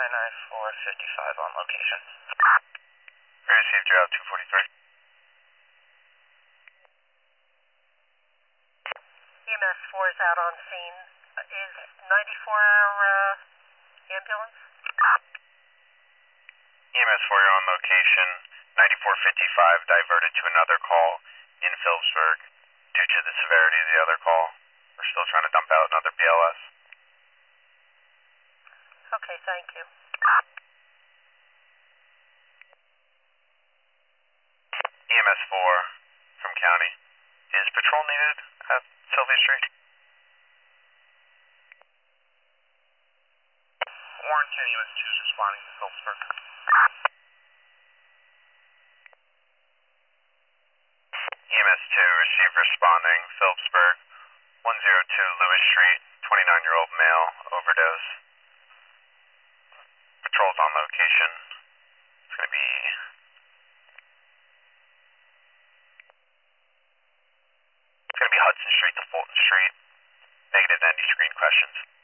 99455 on location. We received you out 243. EMS 4 is out on scene. Is 94 our ambulance? EMS 4, you're on location. 9455 diverted to another call in Phillipsburg. Due to the severity of the other call, we're still trying to dump out another BLS. Okay, thank you. EMS 4 from County. Is patrol needed at Sylvia Street? Warren County EMS 2 is responding to Phillipsburg. EMS 2, receive responding, Phillipsburg, 102 Lewis Street, 29-year-old male, overdose. Patrol's on location. It's going to be Hudson Street to Fulton Street. Negative 90 screen questions.